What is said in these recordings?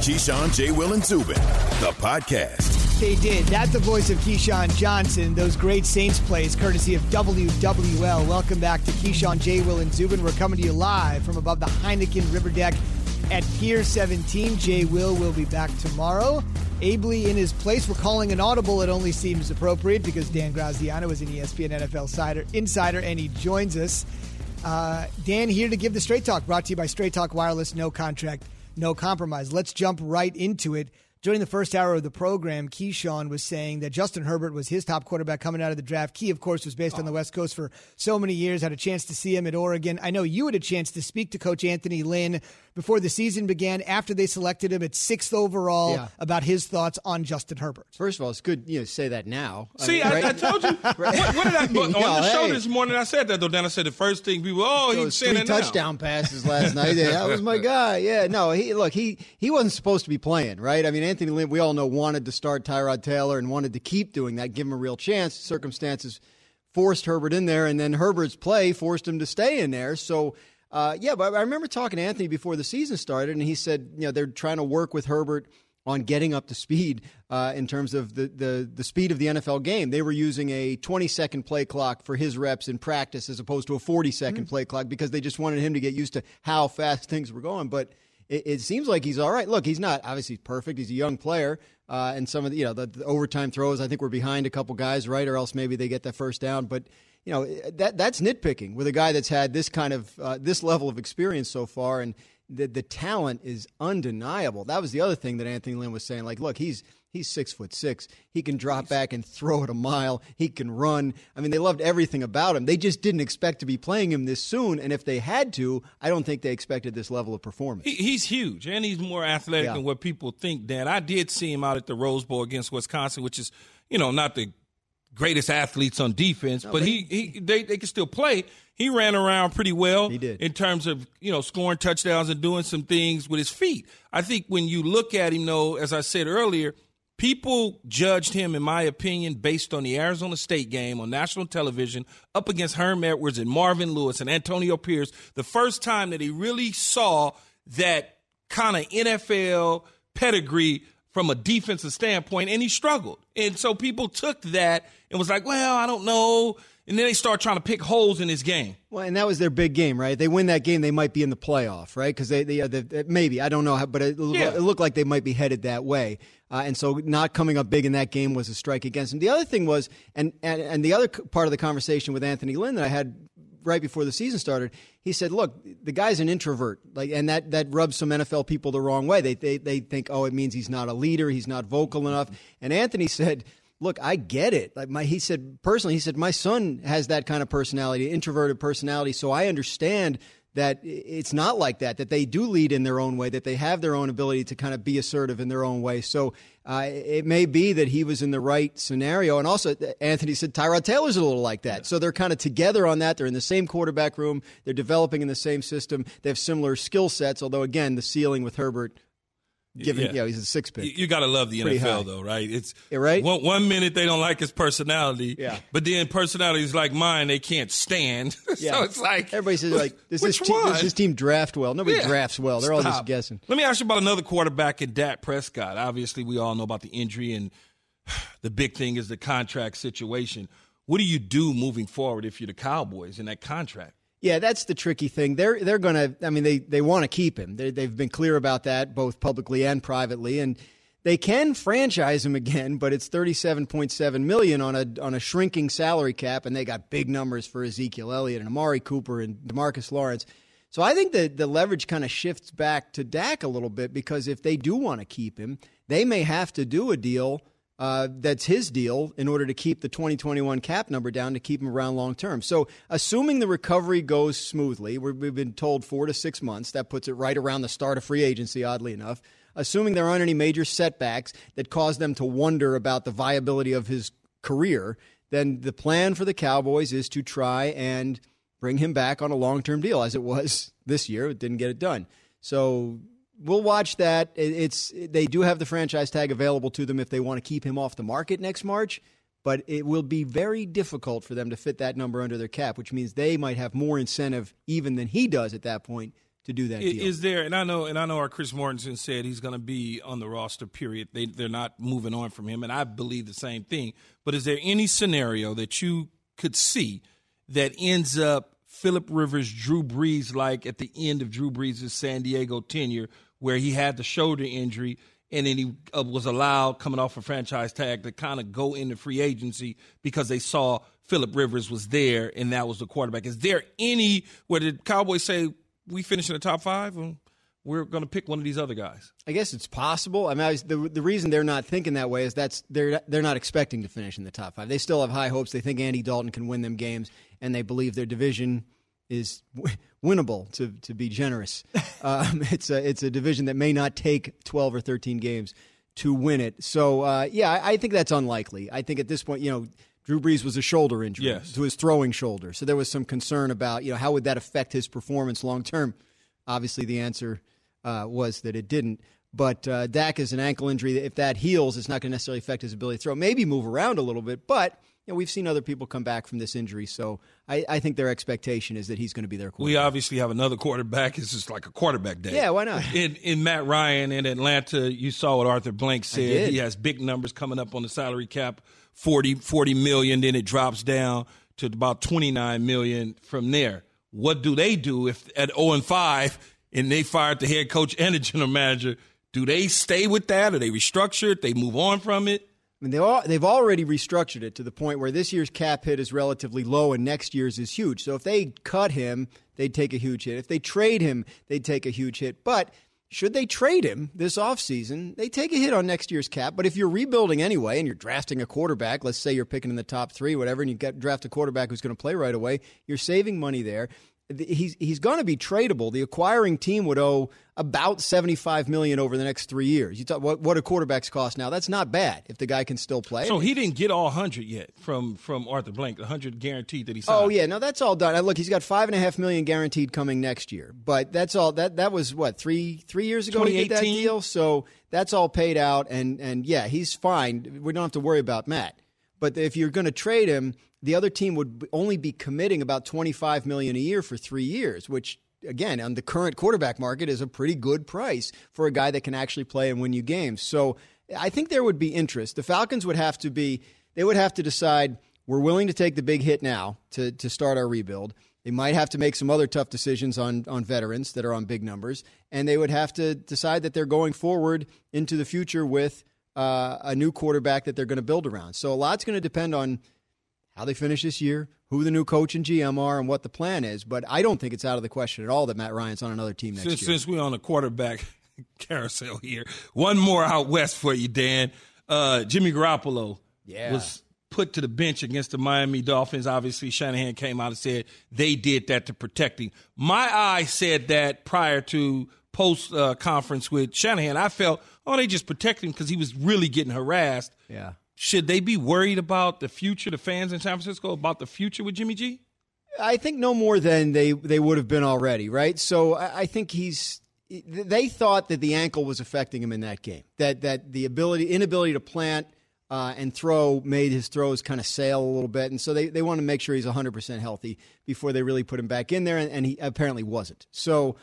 Keyshawn, J. Will, and Zubin, the podcast. They did. That's the voice of Keyshawn Johnson. Those great Saints plays, courtesy of WWL. Welcome back to Keyshawn, J. Will, and Zubin. We're coming to you live from above the Heineken River Deck at Pier 17. J. Will be back tomorrow. Ably in his place. We're calling an audible. It only seems appropriate because Dan Graziano is an ESPN NFL insider, and he joins us. Dan here to give the Straight Talk, brought to you by Straight Talk Wireless. No contract, no compromise. Let's jump right into it. During the first hour of the program, Keyshawn was saying that Justin Herbert was his top quarterback coming out of the draft. Key, of course, was based on the West Coast for so many years, had a chance to see him at Oregon. I know you had a chance to speak to Coach Anthony Lynn before the season began, after they selected him at 6th overall, about his thoughts on Justin Herbert. First of all, it's good to say that now. See, I told you. What did I on the show this morning? I said that, though. Then I said the first thing people, he's saying it now. 3 touchdown passes last night. That was my guy. Yeah, no, he wasn't supposed to be playing, right? I mean, Anthony Lynn, we all know, wanted to start Tyrod Taylor and wanted to keep doing that, give him a real chance. Circumstances forced Herbert in there, and then Herbert's play forced him to stay in there. So, but I remember talking to Anthony before the season started, and he said, they're trying to work with Herbert on getting up to speed in terms of the speed of the NFL game. They were using a 20-second play clock for his reps in practice as opposed to a 40-second play clock because they just wanted him to get used to how fast things were going. But it seems like he's all right. Look, he's not obviously perfect. He's a young player, and some of the overtime throws, I think we're behind a couple guys, right? Or else maybe they get that first down. But that's nitpicking with a guy that's had this kind of this level of experience so far, and the talent is undeniable. That was the other thing that Anthony Lynn was saying. Like, look, he's 6'6". He can drop back and throw it a mile. He can run. I mean, they loved everything about him. They just didn't expect to be playing him this soon. And if they had to, I don't think they expected this level of performance. He's huge, and he's more athletic than what people think, Dan. I did see him out at the Rose Bowl against Wisconsin, which is, not the greatest athletes on defense, but they can still play. He ran around pretty well. He did. In terms of, scoring touchdowns and doing some things with his feet. I think when you look at him, though, as I said earlier, people judged him, in my opinion, based on the Arizona State game on national television up against Herm Edwards and Marvin Lewis and Antonio Pierce, the first time that he really saw that kind of NFL pedigree from a defensive standpoint, and he struggled. And so people took that and was like, well, I don't know. And then they start trying to pick holes in his game. Well, and that was their big game, right? They win that game, they might be in the playoff, right? Because they maybe, I don't know, how, but it looked like they might be headed that way. And so not coming up big in that game was a strike against them. The other thing was, and the other part of the conversation with Anthony Lynn that I had right before the season started, he said, look, the guy's an introvert, and that rubs some NFL people the wrong way. They think, it means he's not a leader, he's not vocal enough. And Anthony said, look, I get it. He said, my son has that kind of personality, introverted personality, so I understand that it's not like that they do lead in their own way, that they have their own ability to kind of be assertive in their own way. So it may be that he was in the right scenario. And also, Anthony said Tyrod Taylor's a little like that. Yeah. So they're kind of together on that. They're in the same quarterback room. They're developing in the same system. They have similar skill sets, although, again, the ceiling with Herbert, given, he's a 6 pick. You got to love the Pretty NFL, high. though, right? It's right. One minute they don't like his personality, but then personalities like mine they can't stand. So it's like everybody says, does this team draft well? Nobody drafts well. They're all just guessing. Let me ask you about another quarterback in Dak Prescott. Obviously, we all know about the injury, and the big thing is the contract situation. What do you do moving forward if you're the Cowboys in that contract? Yeah, that's the tricky thing. They're going to, I mean, they want to keep him. They've been clear about that, both publicly and privately. And they can franchise him again, but it's $37.7 million on a shrinking salary cap, and they got big numbers for Ezekiel Elliott and Amari Cooper and DeMarcus Lawrence. So I think that the leverage kind of shifts back to Dak a little bit, because if they do want to keep him, they may have to do a deal that's his deal in order to keep the 2021 cap number down, to keep him around long term. So assuming the recovery goes smoothly, we've been told 4 to 6 months. That puts it right around the start of free agency, oddly enough. Assuming there aren't any major setbacks that cause them to wonder about the viability of his career, then the plan for the Cowboys is to try and bring him back on a long-term deal, as it was this year. It didn't get it done. So we'll watch that. They do have the franchise tag available to them if they want to keep him off the market next March, but it will be very difficult for them to fit that number under their cap, which means they might have more incentive even than he does at that point to do that deal. Is there, and I know our Chris Mortensen said he's going to be on the roster, period. They're not moving on from him, and I believe the same thing. But is there any scenario that you could see that ends up Phillip Rivers, Drew Brees, like at the end of Drew Brees' San Diego tenure, where he had the shoulder injury and then he was allowed, coming off a franchise tag, to kind of go into free agency because they saw Phillip Rivers was there and that was the quarterback? Is there any where the Cowboys say, we finish in the top 5 and we're going to pick one of these other guys? I guess it's possible. I mean, the reason they're not thinking that way is they're not expecting to finish in the top 5. They still have high hopes. They think Andy Dalton can win them games, and they believe their division is winnable, to be generous. It's a division that may not take 12 or 13 games to win it. So, I think that's unlikely. I think at this point, Drew Brees was a shoulder injury to his throwing shoulder. So there was some concern about, how would that affect his performance long term? Obviously, the answer was that it didn't. But Dak is an ankle injury. If that heals, it's not going to necessarily affect his ability to throw. Maybe move around a little bit, but we've seen other people come back from this injury. So I think their expectation is that he's going to be their quarterback. We obviously have another quarterback. It's just like a quarterback day. Yeah, why not? In Matt Ryan in Atlanta, you saw what Arthur Blank said. He has big numbers coming up on the salary cap. 40 million, then it drops down to about 29 million from there. What do they do if at 0-5 and they fired the head coach and the general manager? Do they stay with that, or they restructure it? They move on from it? I mean, they've already restructured it to the point where this year's cap hit is relatively low and next year's is huge. So if they cut him, they'd take a huge hit. If they trade him, they'd take a huge hit. But should they trade him this offseason, they take a hit on next year's cap. But if you're rebuilding anyway and you're drafting a quarterback, let's say you're picking in the top 3, whatever, and you draft a quarterback who's going to play right away, you're saving money there. He's going to be tradable. The acquiring team would owe about $75 million over the next 3 years. You talk what do quarterbacks cost now? That's not bad if the guy can still play. So he didn't get all 100 yet from Arthur Blank, the 100 guaranteed that he signed. Oh yeah, no, that's all done. Look, he's got $5.5 million guaranteed coming next year, but that's all. That was what 3 years ago he did that deal. So that's all paid out, and yeah, he's fine. We don't have to worry about Matt. But if you're going to trade him, the other team would only be committing about $25 million a year for 3 years, which, again, on the current quarterback market is a pretty good price for a guy that can actually play and win you games. So I think there would be interest. The Falcons would have to decide, we're willing to take the big hit now to start our rebuild. They might have to make some other tough decisions on veterans that are on big numbers, and they would have to decide that they're going forward into the future with a new quarterback that they're going to build around. So a lot's going to depend on how they finish this year, who the new coach and GM are, and what the plan is. But I don't think it's out of the question at all that Matt Ryan's on another team next year. Since we're on a quarterback carousel here, one more out west for you, Dan. Jimmy Garoppolo was put to the bench against the Miami Dolphins. Obviously, Shanahan came out and said they did that to protect him. My eye said that prior to post-conference with Shanahan. I felt, they just protected him because he was really getting harassed. Yeah. Should they be worried about the future, the fans in San Francisco, about the future with Jimmy G? I think no more than they would have been already, right? So I think they thought that the ankle was affecting him in that game, that the inability to plant and throw made his throws kind of sail a little bit. And so they want to make sure he's 100% healthy before they really put him back in there, and he apparently wasn't. So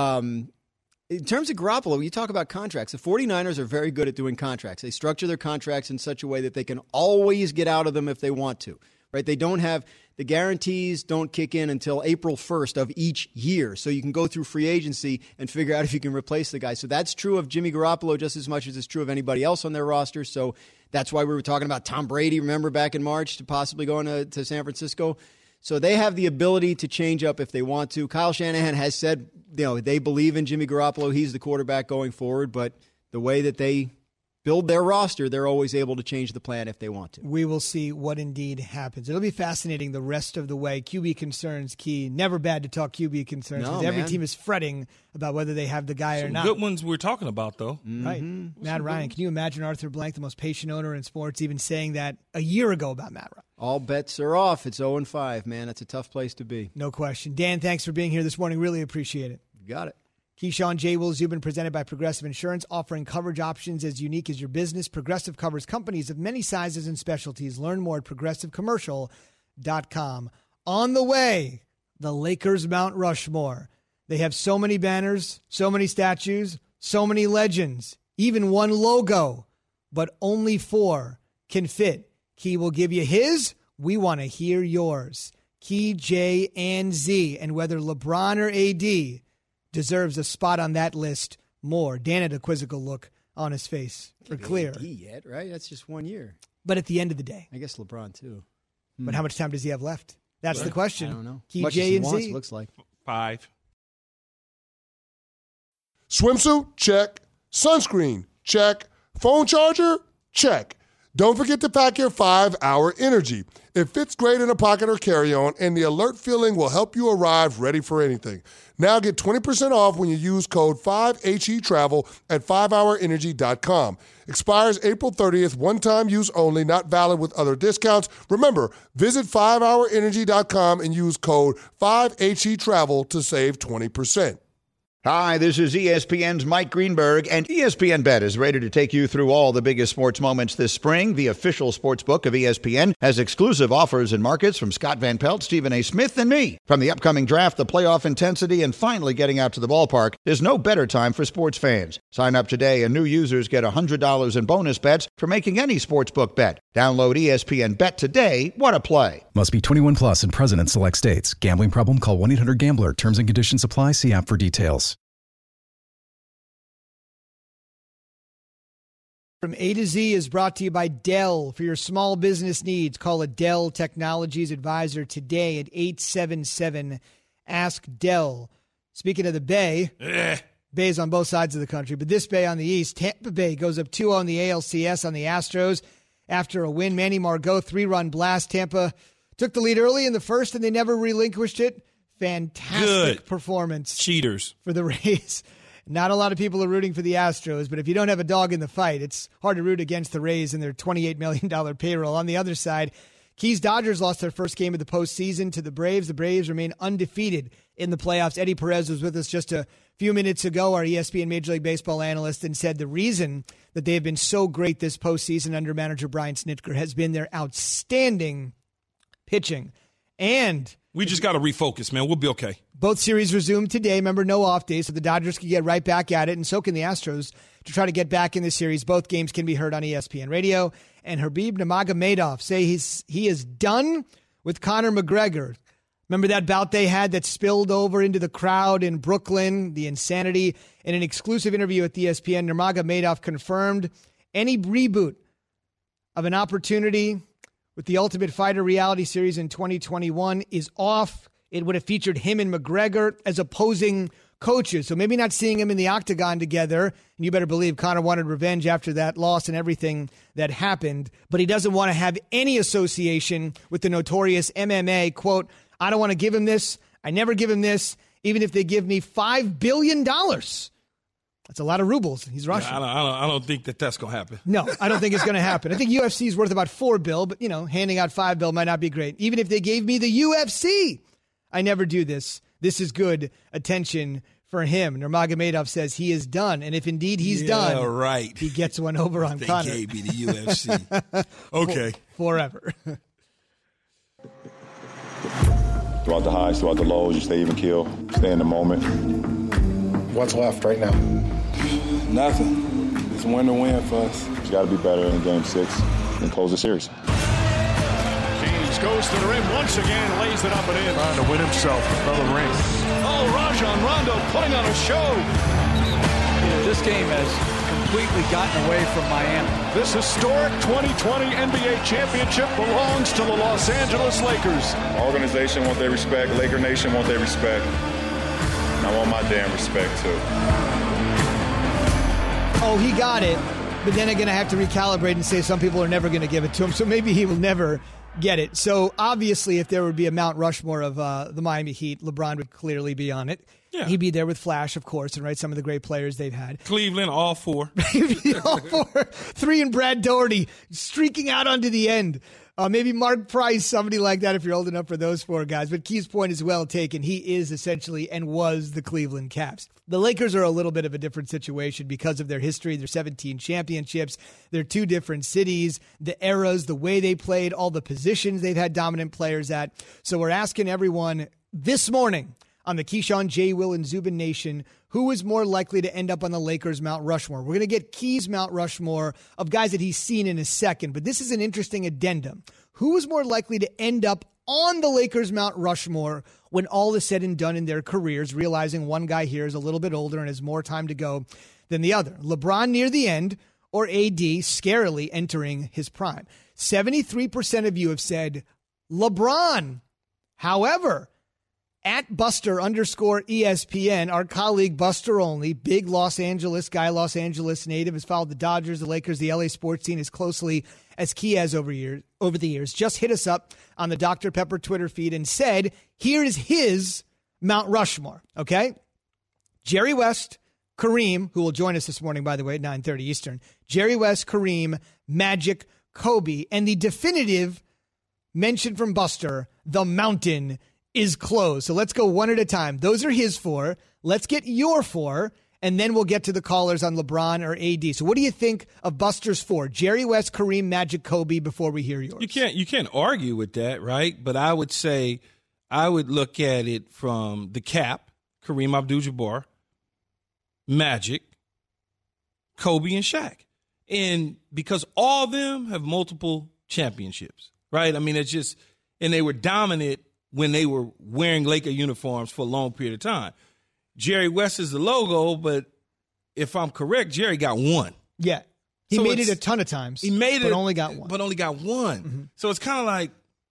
in terms of Garoppolo, you talk about contracts. The 49ers are very good at doing contracts. They structure their contracts in such a way that they can always get out of them if they want to, right? They don't have the guarantees don't kick in until April 1st of each year. So you can go through free agency and figure out if you can replace the guy. So that's true of Jimmy Garoppolo just as much as it's true of anybody else on their roster. So that's why we were talking about Tom Brady, remember, back in March, to possibly going to San Francisco. So they have the ability to change up if they want to. Kyle Shanahan has said, they believe in Jimmy Garoppolo. He's the quarterback going forward. But the way that they build their roster, they're always able to change the plan if they want to. We will see what indeed happens. It'll be fascinating the rest of the way. QB concerns, Key. Never bad to talk QB concerns because every team is fretting about whether they have the guy or not. Good ones we're talking about, though. Mm-hmm. Right. Matt Ryan. Can you imagine Arthur Blank, the most patient owner in sports, even saying that a year ago about Matt Ryan? All bets are off. It's 0-5, man. That's a tough place to be. No question. Dan, thanks for being here this morning. Really appreciate it. You got it. Keyshawn, J. Will Zubin, presented by Progressive Insurance, offering coverage options as unique as your business. Progressive covers companies of many sizes and specialties. Learn more at progressivecommercial.com. On the way, the Lakers Mount Rushmore. They have so many banners, so many statues, so many legends, even one logo, but only 4 can fit. Key will give you his. We want to hear yours. Key, J, and Z, and whether LeBron or AD deserves a spot on that list more. Dan had a quizzical look on his face for clear. AD yet, right? That's just 1 year. But at the end of the day. I guess LeBron, too. But how much time does he have left? That's the question. I don't know. Key, Much J, as he and wants, Z. looks like. 5. Swimsuit? Check. Sunscreen? Check. Phone charger? Check. Don't forget to pack your 5-Hour Energy. It fits great in a pocket or carry-on, and the alert feeling will help you arrive ready for anything. Now get 20% off when you use code 5HETRAVEL at 5hourenergy.com. Expires April 30th, one-time use only, not valid with other discounts. Remember, visit 5hourenergy.com and use code 5HETRAVEL to save 20%. Hi, this is ESPN's Mike Greenberg, and ESPN Bet is ready to take you through all the biggest sports moments this spring. The official sports book of ESPN has exclusive offers and markets from Scott Van Pelt, Stephen A. Smith, and me. From the upcoming draft, the playoff intensity, and finally getting out to the ballpark, there's no better time for sports fans. Sign up today, and new users get $100 in bonus bets for making any sportsbook bet. Download ESPN Bet today. What a play. Must be 21 plus and present in select states. Gambling problem? Call 1-800-GAMBLER. Terms and conditions apply. See app for details. From A to Z is brought to you by Dell. For your small business needs, call a Dell Technologies advisor today at 877-ASK-DELL. Speaking of the Bay, Bay's on both sides of the country, but this Bay on the east, Tampa Bay goes up 2-0 on the ALCS on the Astros after a win. Manny Margot, 3-run blast. Tampa took the lead early in the first, and they never relinquished it. Fantastic performance. Cheaters. For the Rays. Not a lot of people are rooting for the Astros, but if you don't have a dog in the fight, it's hard to root against the Rays and their $28 million payroll. On the other side, Keys Dodgers lost their first game of the postseason to the Braves. The Braves remain undefeated in the playoffs. Eddie Perez was with us just a few minutes ago, our ESPN Major League Baseball analyst, and said the reason that they have been so great this postseason under manager Brian Snitker has been their outstanding pitching. And we just got to refocus, man. We'll be okay. Both series resume today. Remember, no off days, so the Dodgers can get right back at it, and so can the Astros to try to get back in the series. Both games can be heard on ESPN Radio. And Habib Nurmagomedov say he is done with Conor McGregor. Remember that bout they had that spilled over into the crowd in Brooklyn, the insanity? In an exclusive interview with ESPN, Nurmagomedov confirmed any reboot of an opportunity with the Ultimate Fighter reality series in 2021 is off. It would have featured him and McGregor as opposing coaches. So maybe not seeing him in the octagon together. And you better believe Conor wanted revenge after that loss and everything that happened. But he doesn't want to have any association with the notorious MMA. Quote, I don't want to give him this. I never give him this, even if they give me $5 billion. That's a lot of rubles. He's Russian. Yeah, I don't think that's going to happen. No, I don't think it's going to happen. I think UFC is worth about $4 billion, but, handing out $5 billion might not be great. Even if they gave me the UFC, I never do this. This is good attention for him. Nurmagomedov says he is done, and if indeed he's done, right, he gets one over on Conor. They gave me the UFC. Okay. Forever. Throughout the highs, throughout the lows, you stay even keel, stay in the moment. What's left right now? Nothing. It's win to win for us. You got to be better in Game 6 and close the series. James goes to the rim once again, lays it up and in. Trying to win himself another ring. Oh, Rajon Rondo putting on a show. This game has completely gotten away from Miami. This historic 2020 NBA championship belongs to the Los Angeles Lakers. Organization want their respect. Laker Nation want their respect. And I want my damn respect, too. Oh, he got it, but then I'm going to have to recalibrate and say some people are never going to give it to him, so maybe he will never get it. So obviously, if there would be a Mount Rushmore of the Miami Heat, LeBron would clearly be on it. Yeah. He'd be there with Flash, of course, and some of the great players they've had. Cleveland, all four. All four. 3 and Brad Daugherty streaking out onto the end. Maybe Mark Price, somebody like that if you're old enough for those 4 guys. But Keith's point is well taken. He is essentially and was the Cleveland Caps. The Lakers are a little bit of a different situation because of their history, their 17 championships, their 2 different cities, the eras, the way they played, all the positions they've had dominant players at. So we're asking everyone this morning on the Keyshawn, J. Will, and Zubin Nation, who is more likely to end up on the Lakers' Mount Rushmore. We're going to get Key's Mount Rushmore of guys that he's seen in a second, but this is an interesting addendum. Who is more likely to end up on the Lakers' Mount Rushmore when all is said and done in their careers, realizing one guy here is a little bit older and has more time to go than the other? LeBron near the end or AD scarily entering his prime? 73% of you have said LeBron. However, at Buster_ESPN, our colleague Buster Olney, big Los Angeles guy, Los Angeles native, has followed the Dodgers, the Lakers, the LA sports scene as closely as Key has over the years, just hit us up on the Dr. Pepper Twitter feed and said, here is his Mount Rushmore, okay? Jerry West, Kareem, who will join us this morning, by the way, at 9:30 Eastern. Jerry West, Kareem, Magic, Kobe, and the definitive mention from Buster, the mountain is closed. So let's go one at a time. Those are his four. Let's get your four, and then we'll get to the callers on LeBron or AD. So what do you think of Buster's four? Jerry West, Kareem, Magic, Kobe, before we hear yours. You can't argue with that, right? But I would say I would look at it from the cap, Kareem Abdul-Jabbar, Magic, Kobe, and Shaq. And because all of them have multiple championships, right? I mean, it's just – and they were dominant when they were wearing Laker uniforms for a long period of time. Jerry West is the logo, but if I'm correct, Jerry got one. Yeah. He made it a ton of times. He made it. But only got one. Mm-hmm. So it's kind of like,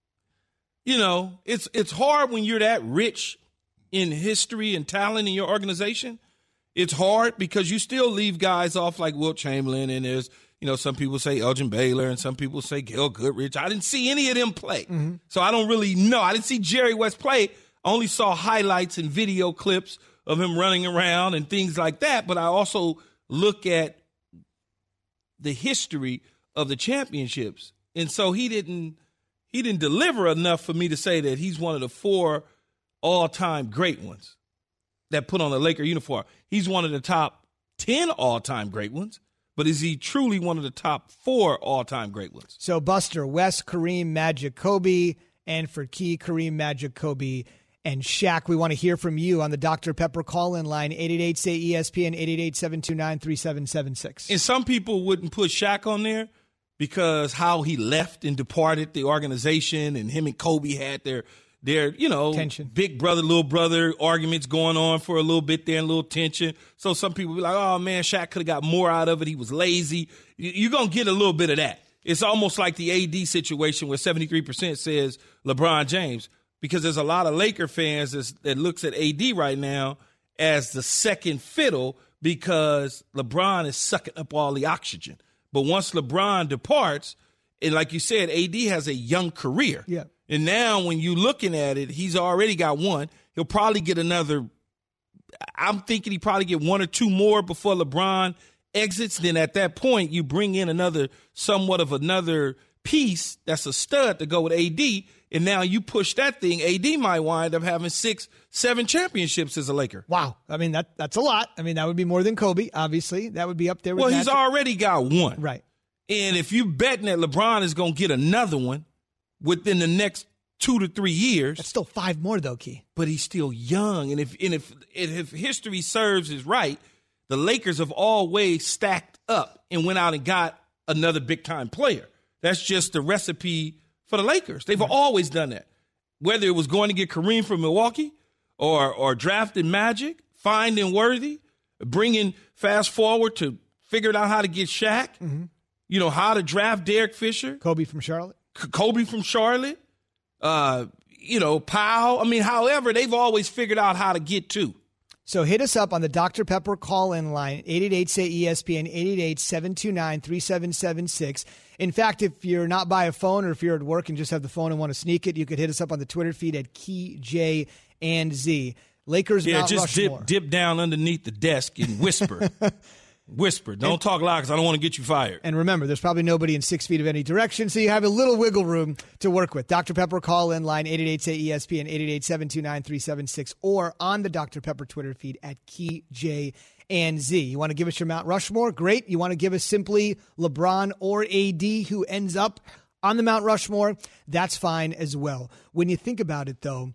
you know, it's hard when you're that rich in history and talent in your organization. It's hard because you still leave guys off like Wilt Chamberlain, and there's, you know, some people say Elgin Baylor and some people say Gil Goodrich. I didn't see any of them play. Mm-hmm. So I don't really know. I didn't see Jerry West play. I only saw highlights and video clips of him running around and things like that. But I also look at the history of the championships. And so he didn't deliver enough for me to say that he's one of the four all-time great ones that put on the Laker uniform. He's one of the top 10 all-time great ones. But is he truly one of the top four all-time great ones? So, Buster, West, Kareem, Magic, Kobe, and for Key, Kareem, Magic, Kobe, and Shaq. We want to hear from you on the Dr. Pepper call-in line, 888-SAY-ESPN, 888-729-3776. And some people wouldn't put Shaq on there because how he left and departed the organization, and him and Kobe had their you know, tension. Big brother, little brother arguments going on for a little bit there and a little tension. So some people be like, oh, man, Shaq could have got more out of it. He was lazy. You're going to get a little bit of that. It's almost like the AD situation where 73% says LeBron James, because there's a lot of Laker fans that looks at AD right now as the second fiddle because LeBron is sucking up all the oxygen. But once LeBron departs, and like you said, AD has a young career. Yeah. And now when you're looking at it, he's already got one. He'll probably get another. I'm thinking he probably get one or two more before LeBron exits. Then at that point, you bring in somewhat of another piece that's a stud to go with AD. And now you push that thing. AD might wind up having 6-7 championships as a Laker. Wow. I mean, that's a lot. I mean, that would be more than Kobe, obviously. That would be up there with Well, he's already got one. Right. And if you betting that LeBron is going to get another one within the next 2 to 3 years. That's still 5 more, though, Key. But he's still young. And if history serves is right, the Lakers have always stacked up and went out and got another big-time player. That's just the recipe for the Lakers. They've always done that. Whether it was going to get Kareem from Milwaukee or drafting Magic, finding Worthy, bringing fast forward to figuring out how to get Shaq, you know, how to draft Derek Fisher. Kobe from Charlotte. You know, Powell. I mean, however, they've always figured out how to get to. So hit us up on the Dr. Pepper call-in line, 888-SAY-ESPN, 888-729-3776. In fact, if you're not by a phone or if you're at work and just have the phone and want to sneak it, you could hit us up on the Twitter feed at Key, J, and Z. Lakers Mount Rushmore. Just dip down underneath the desk and whisper. Whisper. Don't talk loud because I don't want to get you fired. And remember, there's probably nobody in 6 feet of any direction, so you have a little wiggle room to work with. Dr. Pepper call-in line, 888-SAY-ESPN, 888-729-3776, or on the Dr. Pepper Twitter feed at Key, J, and Z. You want to give us your Mount Rushmore? Great. You want to give us simply LeBron or AD who ends up on the Mount Rushmore? That's fine as well. When you think about it, though,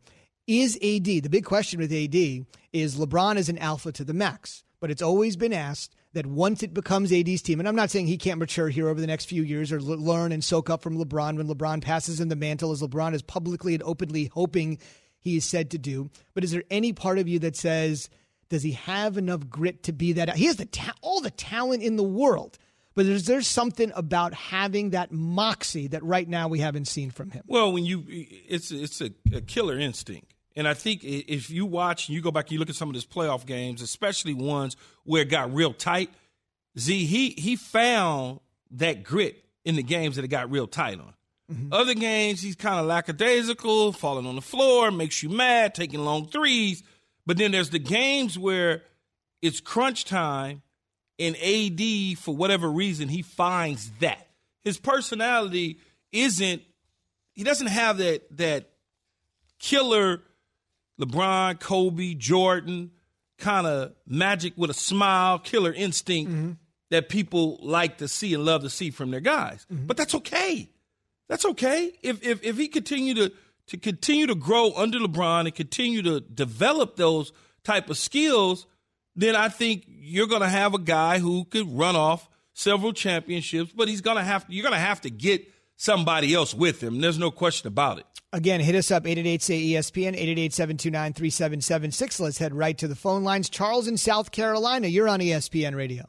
is AD. The big question with AD is LeBron is an alpha to the max, but it's always been asked that once it becomes AD's team, and I'm not saying he can't mature here over the next few years or learn and soak up from LeBron when LeBron passes him the mantle, as LeBron is publicly and openly hoping he is said to do. But is there any part of you that says, does he have enough grit to be that? He has all the talent in the world, but there's something about having that moxie that right now we haven't seen from him. Well, it's a killer instinct. And I think if you watch and you go back and you look at some of his playoff games, especially ones where it got real tight, he found that grit in the games that it got real tight on. Mm-hmm. Other games, he's kind of lackadaisical, falling on the floor, makes you mad, taking long threes. But then there's the games where it's crunch time, and AD, for whatever reason, he finds that. His personality he doesn't have that killer LeBron, Kobe, Jordan kind of magic with a smile, killer instinct that people like to see and love to see from their guys. Mm-hmm. But that's okay. That's okay. If he continue to grow under LeBron and continue to develop those type of skills, then I think you're going to have a guy who could run off several championships, but you're going to have to get somebody else with him. There's no question about it. Again, hit us up, 888-SAY-ESPN, 888-729-3776. Let's head right to the phone lines. Charles in South Carolina, you're on ESPN Radio.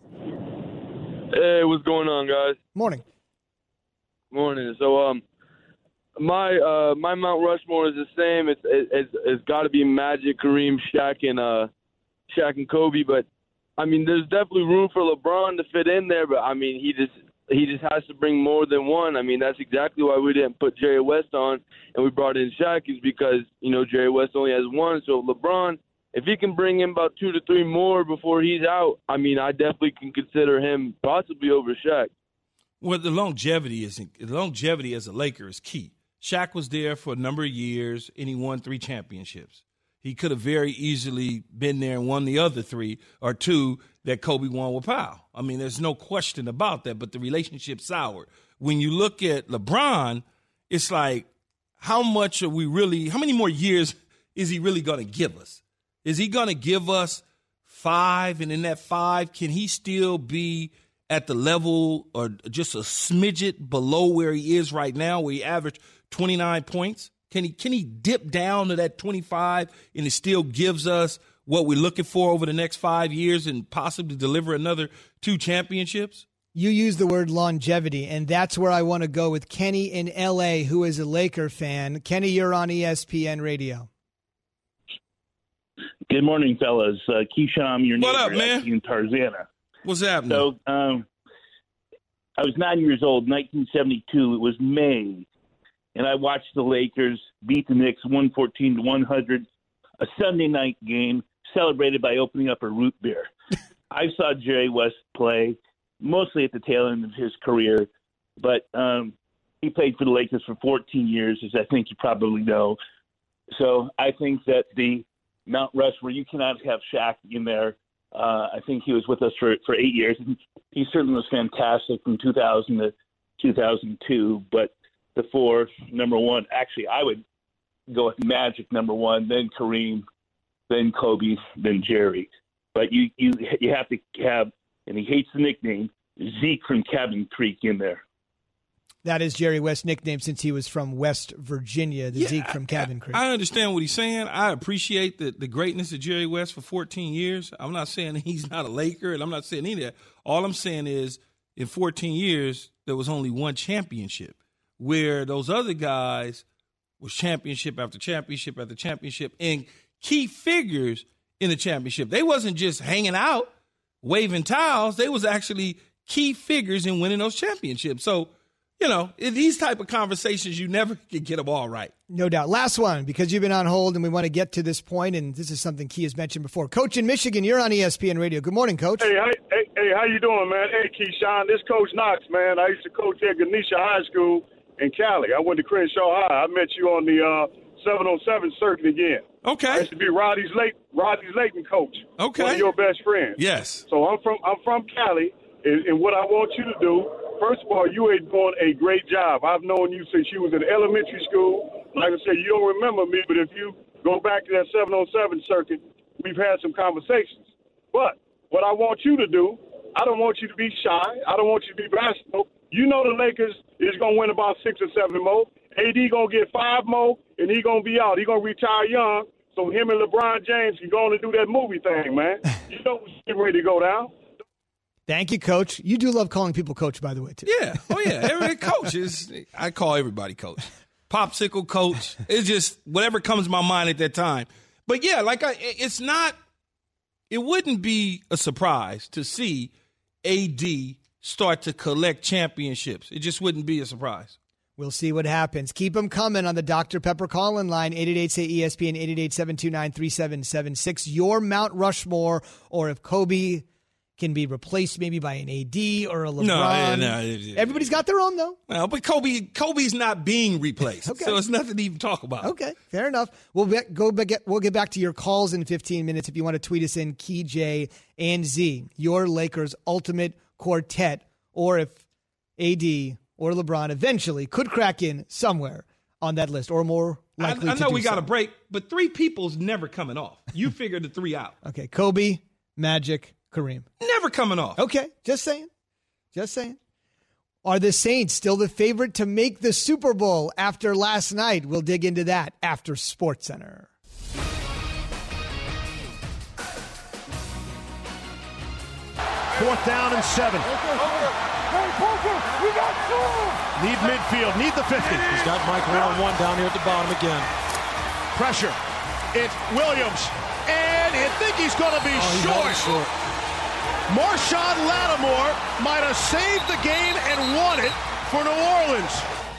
Hey, what's going on, guys? Morning. Morning. So, my Mount Rushmore is the same. It's got to be Magic, Kareem, Shaq, and Kobe. But I mean, there's definitely room for LeBron to fit in there. But I mean, he just has to bring more than one. I mean, that's exactly why we didn't put Jerry West on and we brought in Shaq, is because Jerry West only has one. So LeBron, if he can bring in about 2 to 3 more before he's out, I mean, I definitely can consider him possibly over Shaq. Well, the longevity as a Laker is key. Shaq was there for a number of years, and he won 3 championships. He could have very easily been there and won the other 3 or 2 that Kobe won with Powell. I mean, there's no question about that, but the relationship soured. When you look at LeBron, it's like, how many more years is he really going to give us? Is he going to give us 5, and in that 5, can he still be at the level or just a smidget below where he is right now, where he averaged 29 points? Can he dip down to that 25 and it still gives us what we're looking for over the next 5 years and possibly deliver another 2 championships? You use the word longevity, and that's where I want to go with Kenny in L.A., who is a Laker fan. Kenny, you're on ESPN Radio. Good morning, fellas. Keyshawn, your neighbor, what up, man? in Tarzana. What's happening? So, I was 9 years old, 1972. It was May, and I watched the Lakers beat the Knicks 114-100, a Sunday night game celebrated by opening up a root beer. I saw Jerry West play mostly at the tail end of his career, but he played for the Lakers for 14 years, as I think you probably know. So I think that the Mount Rushmore, you cannot have Shaq in there. I think he was with us for 8 years. He certainly was fantastic from 2000 to 2002. But the 4, number 1, actually, I would go with Magic, number 1, then Kareem, then Kobe, then Jerry. But you have to have, and he hates the nickname, Zeke from Cabin Creek in there. That is Jerry West's nickname since he was from West Virginia, Zeke from Cabin Creek. I understand what he's saying. I appreciate the greatness of Jerry West for 14 years. I'm not saying he's not a Laker, and I'm not saying any of that. All I'm saying is in 14 years, there was only 1 championship, where those other guys was championship after championship after championship and key figures in the championship. They wasn't just hanging out, waving towels. They was actually key figures in winning those championships. So, in these type of conversations, you never can get them all right. No doubt. Last one, because you've been on hold and we want to get to this point, and this is something Key has mentioned before. Coach in Michigan, you're on ESPN Radio. Good morning, Coach. Hey, how you doing, man? Hey, Keyshawn, this Coach Knox, man. I used to coach at Ganesha High School in Cali. I went to Crenshaw High. I met you on the 707 circuit again. Okay. I used to be Roddy's Layton coach. Okay. One of your best friends. Yes. So I'm from Cali, and what I want you to do, first of all, you are doing a great job. I've known you since you was in elementary school. Like I said, you don't remember me, but if you go back to that 7-on-7 circuit. We've had some conversations. But what I want you to do, I don't want you to be shy. I don't want you to be bashful. You know the Lakers is going to win about 6 or 7 more. AD going to get 5 more, and he going to be out. He going to retire young, so him and LeBron James can go on and do that movie thing, man. You know what's getting ready to go down. Thank you, Coach. You do love calling people Coach, by the way, too. Yeah. Oh, yeah. Every coach is – I call everybody Coach. Popsicle Coach. It's just whatever comes to my mind at that time. But, yeah, it's not – it wouldn't be a surprise to see AD start to collect championships. It just wouldn't be a surprise. We'll see what happens. Keep them coming on the Dr. Pepper call-in line, 888-SAY-ESPN, 888-729-3776. Your Mount Rushmore, or if Kobe can be replaced maybe by an AD or a LeBron. No. Everybody's got their own, though. No, but Kobe's not being replaced, okay. So it's nothing to even talk about. Okay, fair enough. We'll get back to your calls in 15 minutes. If you want to tweet us in, Key J and Z, your Lakers' ultimate quartet, or if AD or LeBron eventually could crack in somewhere on that list, or more likely I know we got so. a break, but 3 people's never coming off. You figure the 3 out. Okay, Kobe, Magic, Kareem. Never coming off. Okay, just saying. Are the Saints still the favorite to make the Super Bowl after last night? We'll dig into that after SportsCenter. Fourth down and 7. Need midfield, need the 50. He's got Mike one-on-one down here at the bottom again. Pressure. It's Williams. And I think he's going to be short. Marshawn Lattimore might have saved the game and won it for New Orleans.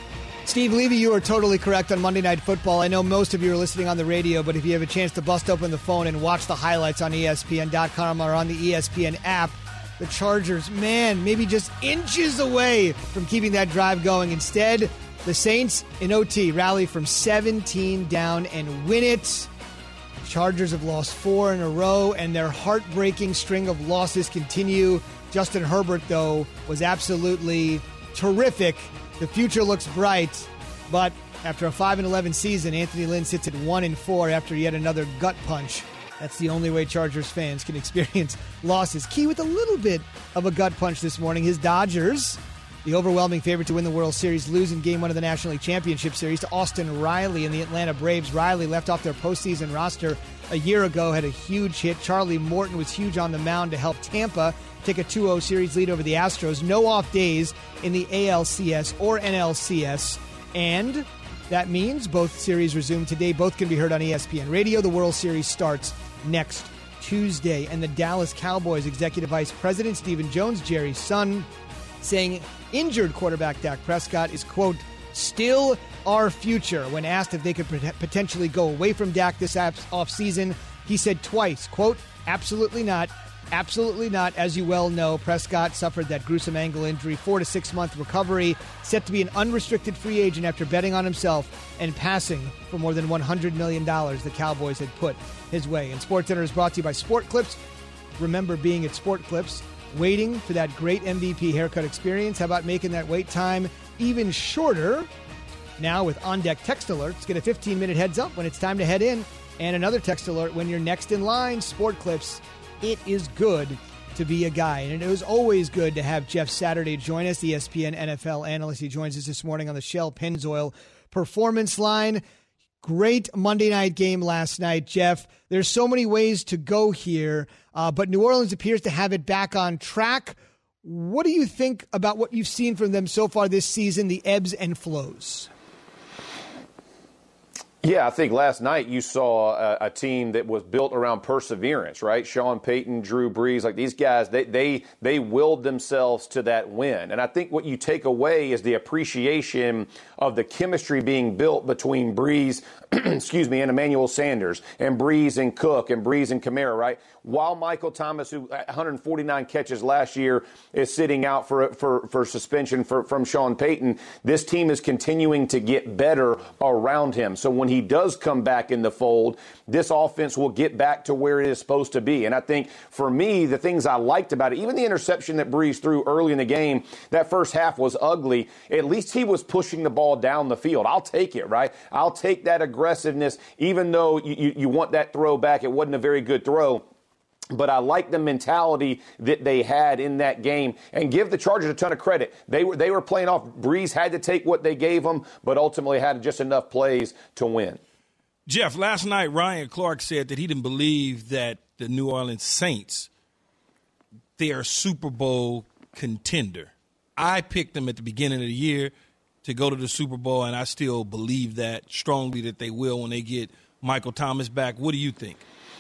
Steve Levy, you are totally correct on Monday Night Football. I know most of you are listening on the radio, but if you have a chance to bust open the phone and watch the highlights on ESPN.com or on the ESPN app, the Chargers, man, maybe just inches away from keeping that drive going. Instead, the Saints in OT rally from 17 down and win it. Chargers have lost 4 in a row, and their heartbreaking string of losses continue. Justin Herbert, though, was absolutely terrific. The future looks bright, but after a 5-11 season, Anthony Lynn sits at 1-4 after yet another gut punch. That's the only way Chargers fans can experience losses. Key with a little bit of a gut punch this morning. His Dodgers, the overwhelming favorite to win the World Series, lose in Game 1 of the National League Championship Series to Austin Riley and the Atlanta Braves. Riley left off their postseason roster a year ago, had a huge hit. Charlie Morton was huge on the mound to help Tampa take a 2-0 series lead over the Astros. No off days in the ALCS or NLCS. And that means both series resume today. Both can be heard on ESPN Radio. The World Series starts next Tuesday. And the Dallas Cowboys Executive Vice President Stephen Jones, Jerry's son, saying injured quarterback Dak Prescott is, quote, still our future. When asked if they could potentially go away from Dak this offseason, he said twice, quote, absolutely not. Absolutely not. As you well know, Prescott suffered that gruesome ankle injury, 4 to 6 month recovery, set to be an unrestricted free agent after betting on himself and passing for more than $100 million the Cowboys had put his way. And SportsCenter is brought to you by Sport Clips. Remember being at Sport Clips, waiting for that great MVP haircut experience. How about making that wait time even shorter? Now with On Deck text alerts, get a 15-minute heads up when it's time to head in, and another text alert when you're next in line. Sport Clips. It is good to be a guy. And it was always good to have Jeff Saturday join us, ESPN NFL analyst. He joins us this morning on the Shell Pennzoil Performance Line. Great Monday night game last night, Jeff. There's so many ways to go here, but New Orleans appears to have it back on track. What do you think about what you've seen from them so far this season, the ebbs and flows? Yeah, I think last night you saw a team that was built around perseverance, right? Sean Payton, Drew Brees, like these guys, they willed themselves to that win. And I think what you take away is the appreciation of the chemistry being built between Brees, and Emmanuel Sanders, and Brees and Cook, and Brees and Kamara, right? While Michael Thomas, who 149 catches last year, is sitting out for suspension from Sean Payton, this team is continuing to get better around him. So when he does come back in the fold, this offense will get back to where it is supposed to be. And I think for me, the things I liked about it, even the interception that Brees threw early in the game, that first half was ugly. At least he was pushing the ball down the field. I'll take it, right? I'll take that aggressiveness, even though you want that throw back. It wasn't a very good throw. But I like the mentality that they had in that game, and give the Chargers a ton of credit. They were playing off. Brees had to take what they gave him, but ultimately had just enough plays to win. Jeff, last night Ryan Clark said that he didn't believe that the New Orleans Saints, they are a Super Bowl contender. I picked them at the beginning of the year to go to the Super Bowl, and I still believe that strongly that they will when they get Michael Thomas back. What do you think?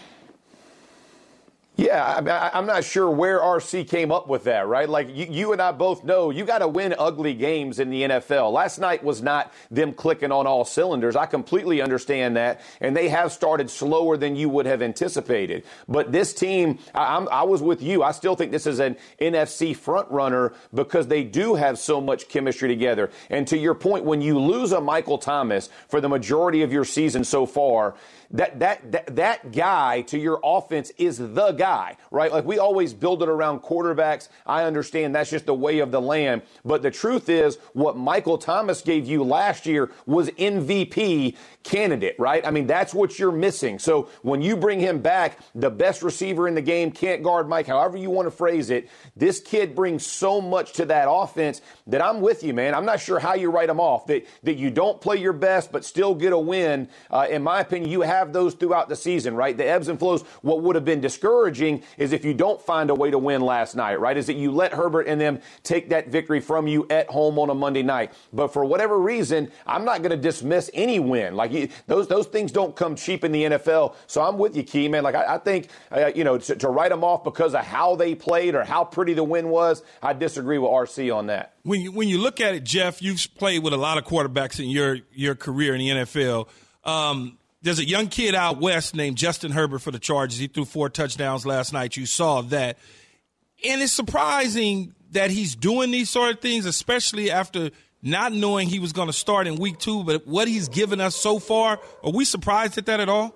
Yeah, I'm not sure where RC came up with that, right? Like, you and I both know you got to win ugly games in the NFL. Last night was not them clicking on all cylinders. I completely understand that, and they have started slower than you would have anticipated. But this team, I was with you. I still think this is an NFC front runner because they do have so much chemistry together. And to your point, when you lose a Michael Thomas for the majority of your season so far, that guy to your offense is the guy, right? Like, we always build it around quarterbacks. I understand that's just the way of the land. But the truth is, what Michael Thomas gave you last year was MVP candidate, right? I mean, that's what you're missing. So when you bring him back, the best receiver in the game, can't guard Mike, however you want to phrase it, this kid brings so much to that offense that I'm with you, man. I'm not sure how you write him off, that you don't play your best but still get a win. In my opinion, you have those throughout the season, right? The ebbs and flows. What would have been discouraging is if you don't find a way to win last night, right? Is that you let Herbert and them take that victory from you at home on a Monday night. But for whatever reason, I'm not going to dismiss any win. Like, those things don't come cheap in the NFL. So I'm with you, Key, man. Like, I think, to write them off because of how they played or how pretty the win was, I disagree with RC on that. When you look at it, Jeff, you've played with a lot of quarterbacks in your career in the NFL. There's a young kid out west named Justin Herbert for the Chargers. He threw 4 touchdowns last night. You saw that. And it's surprising that he's doing these sort of things, especially after not knowing he was going to start in week 2. But what he's given us so far, are we surprised at that at all?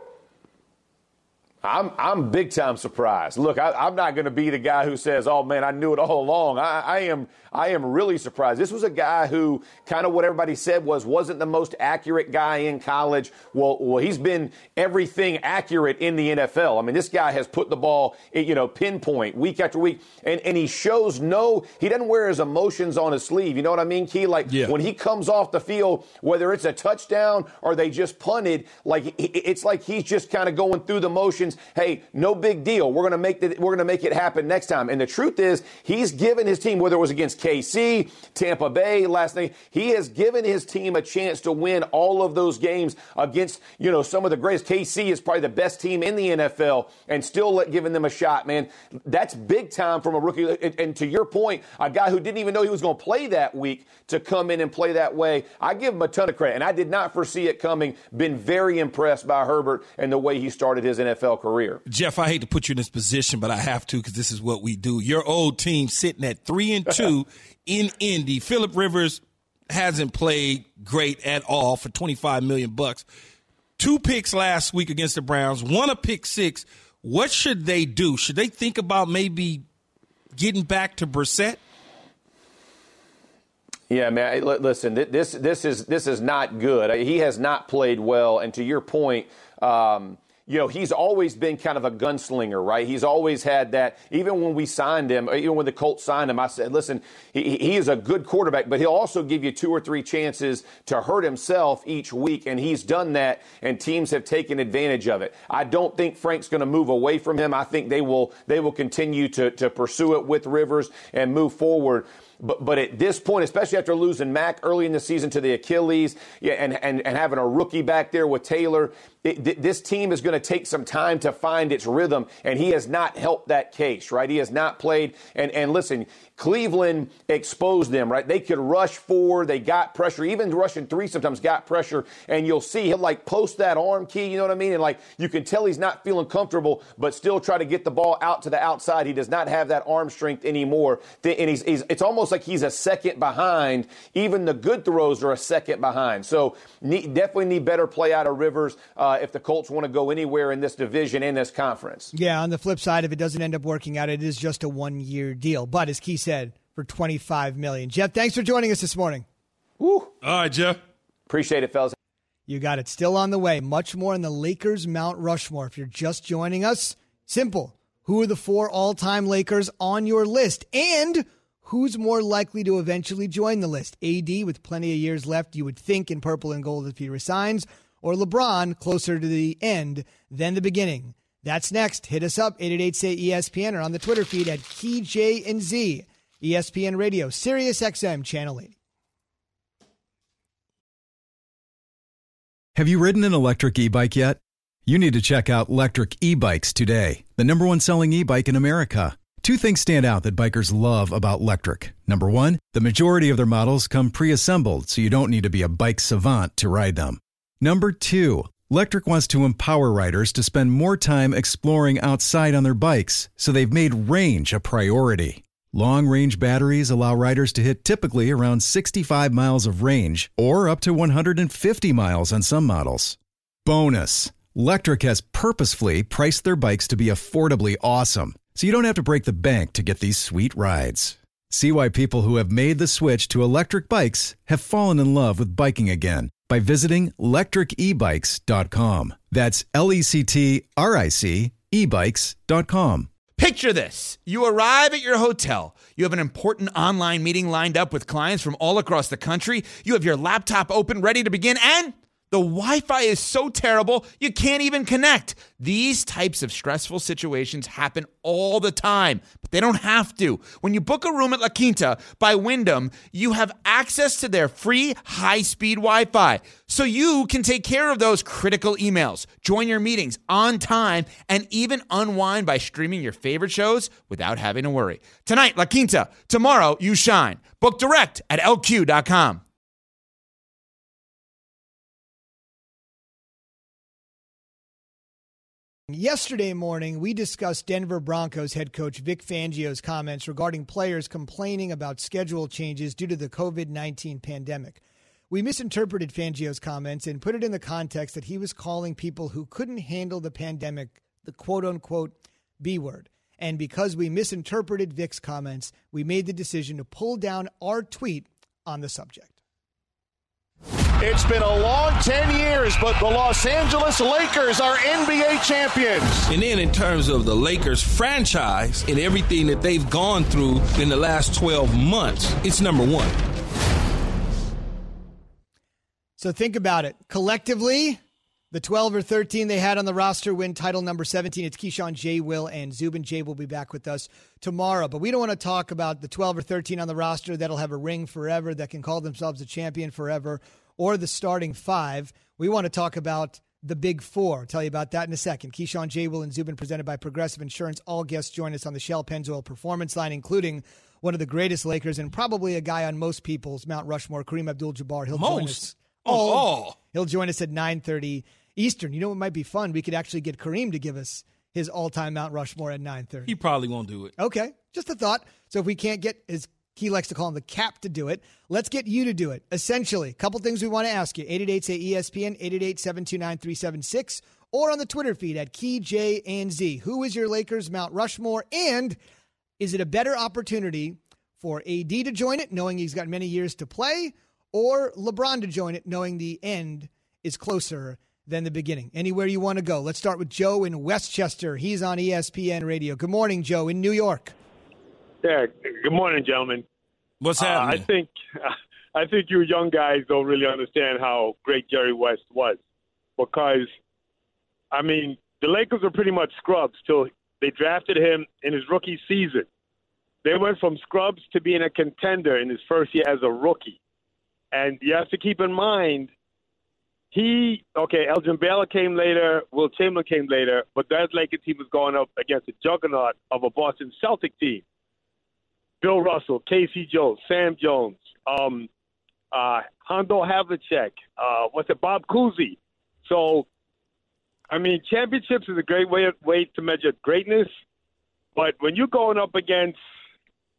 I'm big time surprised. Look, I'm not going to be the guy who says, "Oh man, I knew it all along." I am really surprised. This was a guy who kind of what everybody said wasn't the most accurate guy in college. Well, he's been everything accurate in the NFL. I mean, this guy has put the ball, pinpoint week after week, and he shows he doesn't wear his emotions on his sleeve. You know what I mean, Key? Like, when he comes off the field, whether it's a touchdown or they just punted, like it's like he's just kind of going through the motions. Hey, no big deal. We're going to make it happen next time. And the truth is, he's given his team, whether it was against KC, Tampa Bay last night, he has given his team a chance to win all of those games against, some of the greatest. KC is probably the best team in the NFL and still giving them a shot, man. That's big time from a rookie. And to your point, a guy who didn't even know he was going to play that week to come in and play that way, I give him a ton of credit. And I did not foresee it coming. Been very impressed by Herbert and the way he started his NFL career. Jeff, I hate to put you in this position, but I have to because this is what we do. Your old team sitting at 3-2 in Indy. Phillip Rivers hasn't played great at all for $25 million. 2 picks last week against the Browns, 1 a pick 6. What should they do? Should they think about maybe getting back to Brissett? Yeah, man. Listen, this is not good. He has not played well, and to your point, he's always been kind of a gunslinger, right? He's always had that. Even when we signed him, even when the Colts signed him, I said, listen, he is a good quarterback, but he'll also give you 2 or 3 chances to hurt himself each week, and he's done that, and teams have taken advantage of it. I don't think Frank's going to move away from him. I think they will continue to pursue it with Rivers and move forward. But at this point, especially after losing Mack early in the season to the Achilles, and having a rookie back there with Taylor, this team is going to take some time to find its rhythm, and he has not helped that case, right? He has not played. And listen, Cleveland exposed them, right? They could rush 4. They got pressure. Even rushing 3 sometimes got pressure. And you'll see he'll post that arm, Key, you know what I mean? And you can tell he's not feeling comfortable, but still try to get the ball out to the outside. He does not have that arm strength anymore. And it's almost almost like he's a second behind. Even the good throws are a second behind. So definitely need better play out of Rivers if the Colts want to go anywhere in this division, in this conference. Yeah, on the flip side, if it doesn't end up working out, it is just a one-year deal. But as Key said, for $25 million. Jeff, thanks for joining us this morning. Woo. All right, Jeff. Appreciate it, fellas. You got it. Still on the way. Much more in the Lakers Mount Rushmore. If you're just joining us, simple. Who are the 4 all-time Lakers on your list? And who's more likely to eventually join the list? AD, with plenty of years left, you would think, in purple and gold if he resigns, or LeBron, closer to the end than the beginning? That's next. Hit us up, 888-SAY-ESPN, or on the Twitter feed at KeyJNZ, ESPN Radio, Sirius XM, Channel 80. Have you ridden an electric e-bike yet? You need to check out Lectric E-Bikes today, the #1 selling e-bike in America. 2 things stand out that bikers love about Lectric. Number 1, the majority of their models come pre-assembled, so you don't need to be a bike savant to ride them. Number 2, Lectric wants to empower riders to spend more time exploring outside on their bikes, so they've made range a priority. Long-range batteries allow riders to hit typically around 65 miles of range or up to 150 miles on some models. Bonus, Lectric has purposefully priced their bikes to be affordably awesome, so you don't have to break the bank to get these sweet rides. See why people who have made the switch to electric bikes have fallen in love with biking again by visiting lectricebikes.com. That's LECTRIC ebikes.com. Picture this. You arrive at your hotel. You have an important online meeting lined up with clients from all across the country. You have your laptop open, ready to begin, and the Wi-Fi is so terrible, you can't even connect. These types of stressful situations happen all the time, but they don't have to. When you book a room at La Quinta by Wyndham, you have access to their free high-speed Wi-Fi, so you can take care of those critical emails, join your meetings on time, and even unwind by streaming your favorite shows without having to worry. Tonight, La Quinta. Tomorrow, you shine. Book direct at LQ.com. Yesterday morning, we discussed Denver Broncos head coach Vic Fangio's comments regarding players complaining about schedule changes due to the COVID-19 pandemic. We misinterpreted Fangio's comments and put it in the context that he was calling people who couldn't handle the pandemic the quote-unquote B word. And because we misinterpreted Vic's comments, we made the decision to pull down our tweet on the subject. It's been a long 10 years, but the Los Angeles Lakers are NBA champions. And then in terms of the Lakers franchise and everything that they've gone through in the last 12 months, it's number 1. So think about it. Collectively, the 12 or 13 they had on the roster win title number 17. It's Keyshawn, Jay, Will, and Zubin. Jay will be back with us tomorrow. But we don't want to talk about the 12 or 13 on the roster that'll have a ring forever, that can call themselves a champion forever, or the starting 5. We want to talk about the big 4. I'll tell you about that in a second. Keyshawn, Jay, Will, and Zubin, presented by Progressive Insurance. All guests join us on the Shell Pennzoil Performance Line, including one of the greatest Lakers and probably a guy on most people's Mount Rushmore, Kareem Abdul-Jabbar. He'll join us. He'll join us at 9:30 Eastern. You know what might be fun? We could actually get Kareem to give us his all-time Mount Rushmore at 9:30. He probably won't do it. Okay, just a thought. So if we can't get his, he likes to call him the cap, to do it, let's get you to do it. Essentially, a couple things we want to ask you. 888-SAY-ESPN, 888-729-376, or on the Twitter feed at KeyJNZ. Who is your Lakers Mount Rushmore? And is it a better opportunity for AD to join it, knowing he's got many years to play, or LeBron to join it, knowing the end is closer than the beginning? Anywhere you want to go. Let's start with Joe in Westchester. He's on ESPN Radio. Good morning, Joe, in New York. Yeah, good morning, gentlemen. What's happening? I think you young guys don't really understand how great Jerry West was, because, I mean, the Lakers were pretty much scrubs till they drafted him in his rookie season. They went from scrubs to being a contender in his first year as a rookie. And you have to keep in mind, Elgin Baylor came later, Will Chamberlain came later, but that Lakers team was going up against a juggernaut of a Boston Celtic team. Bill Russell, Casey Jones, Sam Jones, Hondo Havlicek, Bob Cousy. So, I mean, championships is a great way to measure greatness, but when you're going up against,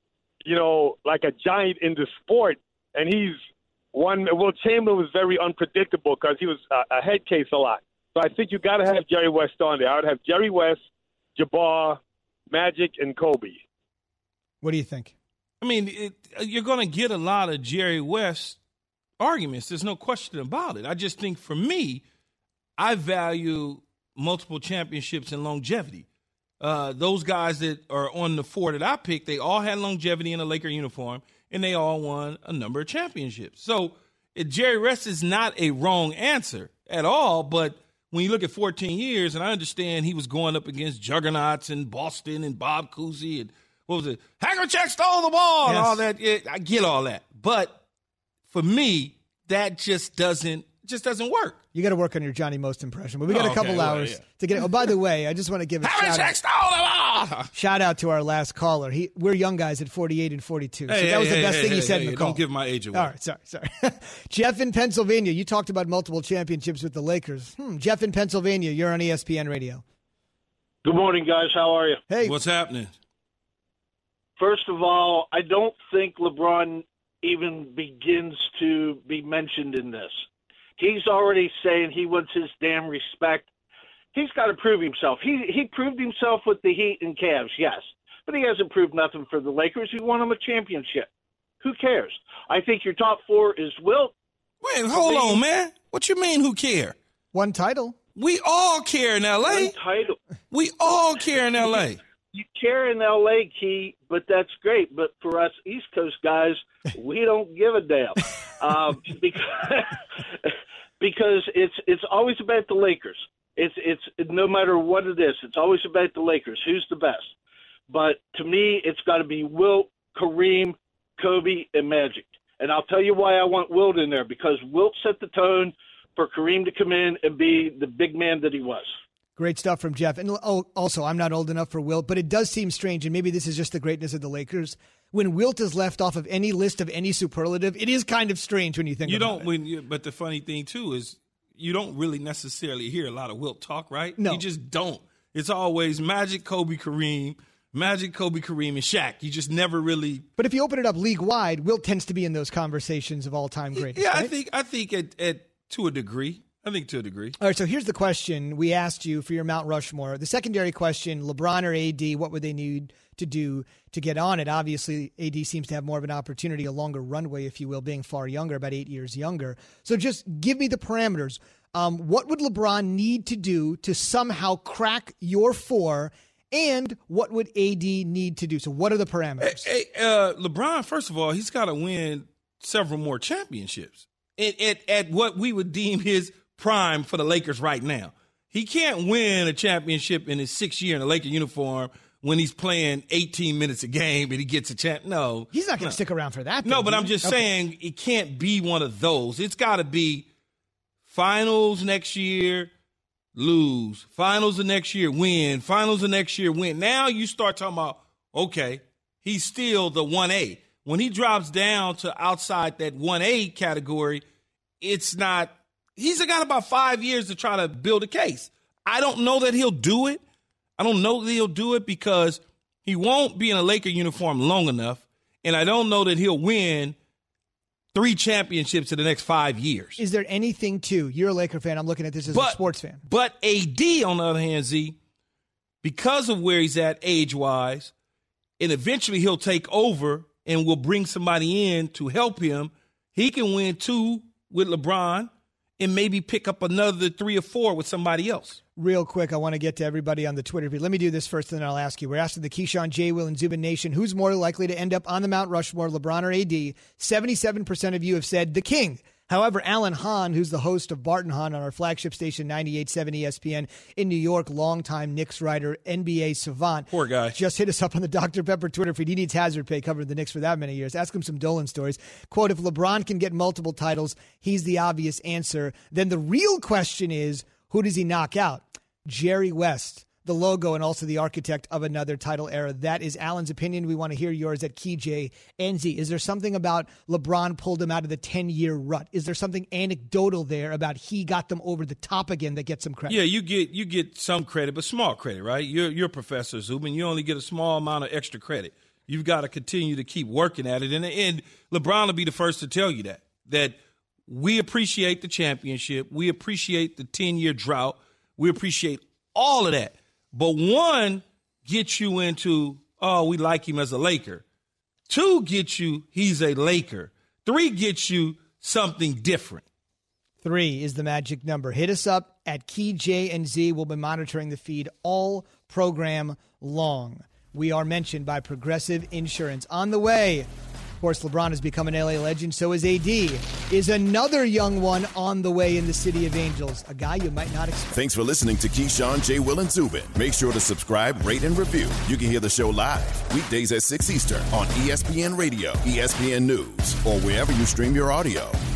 like a giant in the sport, and he's one. Wilt Chamberlain was very unpredictable because he was a head case a lot. So I think you got to have Jerry West on there. I would have Jerry West, Jabbar, Magic, and Kobe. What do you think? I mean, you're going to get a lot of Jerry West arguments. There's no question about it. I just think for me, I value multiple championships and longevity. Those guys that are on the four that I picked, they all had longevity in a Laker uniform, and they all won a number of championships. So Jerry West is not a wrong answer at all, but when you look at 14 years, and I understand he was going up against juggernauts in Boston and Bob Cousy and what was it? Havlicek stole the ball and all that. Yeah, I get all that. But for me, that just doesn't work. You got to work on your Johnny Most impression. But we got a couple hours to get it. Oh, by the way, I just want to give a shout out to our last caller. We're young guys at 48 and 42. So that was the best thing he said in the call. Don't give my age away. All right, sorry. Jeff in Pennsylvania, you talked about multiple championships with the Lakers. Jeff in Pennsylvania, you're on ESPN Radio. Good morning, guys. How are you? Hey. What's happening? First of all, I don't think LeBron even begins to be mentioned in this. He's already saying he wants his damn respect. He's got to prove himself. He proved himself with the Heat and Cavs, yes. But he hasn't proved nothing for the Lakers. He won them a championship. Who cares? I think your top four is Wilt. Wait, hold on, man. What you mean who care? One title. We all care in L.A. One title. We all care in L.A. You care in L.A., Key, but that's great. But for us East Coast guys, we don't give a damn. Because it's always about the Lakers. It's no matter what it is, it's always about the Lakers. Who's the best? But to me, it's got to be Wilt, Kareem, Kobe, and Magic. And I'll tell you why I want Wilt in there, because Wilt set the tone for Kareem to come in and be the big man that he was. Great stuff from Jeff. And also, I'm not old enough for Wilt, but it does seem strange, and maybe this is just the greatness of the Lakers. When Wilt is left off of any list of any superlative, it is kind of strange when you think about it. But the funny thing, too, is you don't really necessarily hear a lot of Wilt talk, right? No. You just don't. It's always Magic, Kobe, Kareem, and Shaq. You just never really. But if you open it up league-wide, Wilt tends to be in those conversations of all-time greatness. Yeah, right? I think at to a degree. All right, so here's the question we asked you for your Mount Rushmore. The secondary question, LeBron or AD, what would they need to do to get on it? Obviously, AD seems to have more of an opportunity, a longer runway, if you will, being far younger, about 8 years younger. So just give me the parameters. What would LeBron need to do to somehow crack your four, and what would AD need to do? So what are the parameters? LeBron, first of all, he's got to win several more championships at what we would deem his prime for the Lakers right now. He can't win a championship in his 6th year in a Laker uniform when he's playing 18 minutes a game and he gets a champ. No. He's not going to stick around for that. No, but I'm just saying it can't be one of those. It's got to be finals next year, lose. Finals the next year, win. Finals the next year, win. Now you start talking about, okay, he's still the 1A. When he drops down to outside that 1A category, it's not. He's got about 5 years to try to build a case. I don't know that he'll do it. I don't know that he'll do it because he won't be in a Laker uniform long enough, and I don't know that he'll win 3 championships in the next 5 years. Is there anything you're a Laker fan, I'm looking at this as a sports fan. But AD, on the other hand, Z, because of where he's at age-wise, and eventually he'll take over and will bring somebody in to help him, he can win 2 with LeBron and maybe pick up another 3 or 4 with somebody else. Real quick, I want to get to everybody on the Twitter feed. Let me do this first, and then I'll ask you. We're asking the Keyshawn, J. Will, and Zubin Nation, who's more likely to end up on the Mount Rushmore, LeBron or AD? 77% of you have said the King. However, Alan Hahn, who's the host of Barton Hahn on our flagship station 98.7 ESPN in New York, longtime Knicks writer, NBA savant. Poor guy. Just hit us up on the Dr. Pepper Twitter feed. He needs hazard pay covering the Knicks for that many years. Ask him some Dolan stories. Quote, if LeBron can get multiple titles, he's the obvious answer. Then the real question is, who does he knock out? Jerry West, the logo and also the architect of another title era. That is Alan's opinion. We want to hear yours at KeyJNZ. Is there something about LeBron pulled him out of the 10-year rut? Is there something anecdotal there about he got them over the top again that gets some credit? Yeah, you get some credit, but small credit, right? You're a professor, Zubin. You only get a small amount of extra credit. You've got to continue to keep working at it. And LeBron will be the first to tell you that we appreciate the championship. We appreciate the 10-year drought. We appreciate all of that. But one gets you into, oh, we like him as a Laker. 2 gets you, he's a Laker. 3 gets you something different. 3 is the magic number. Hit us up at KeyJNZ. We'll be monitoring the feed all program long. We are mentioned by Progressive Insurance. On the way, of course, LeBron has become an LA legend. So is AD. Is another young one on the way in the City of Angels? A guy you might not expect. Thanks for listening to Keyshawn, J. Will, and Zubin. Make sure to subscribe, rate, and review. You can hear the show live weekdays at 6 Eastern on ESPN Radio, ESPN News, or wherever you stream your audio.